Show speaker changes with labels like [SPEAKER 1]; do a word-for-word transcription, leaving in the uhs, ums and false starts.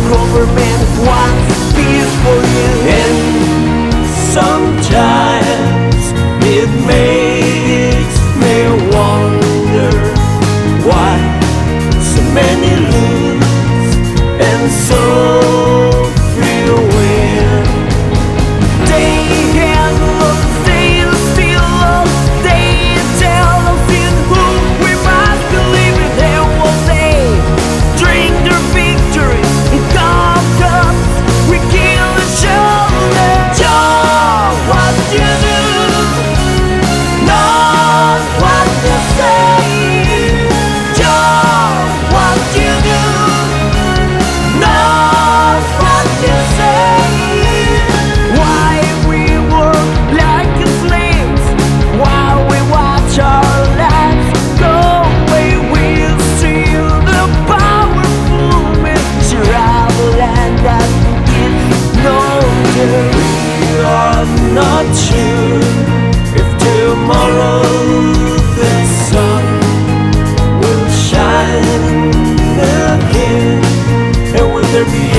[SPEAKER 1] government wants peace for you. And sometimes it makes me wonder why so many lose and so few win. They have lost, they still lost, they tell us in who we must believe in. There will they drink their victory in cold cups, we kill each other. Joe, what you do? Not what you say. Joe, what you do? Not what you say. Why we work like slaves while we watch our lives go away. We'll see the powerful miserable and that is no good. We are not sure if tomorrow the sun will shine again, and will there be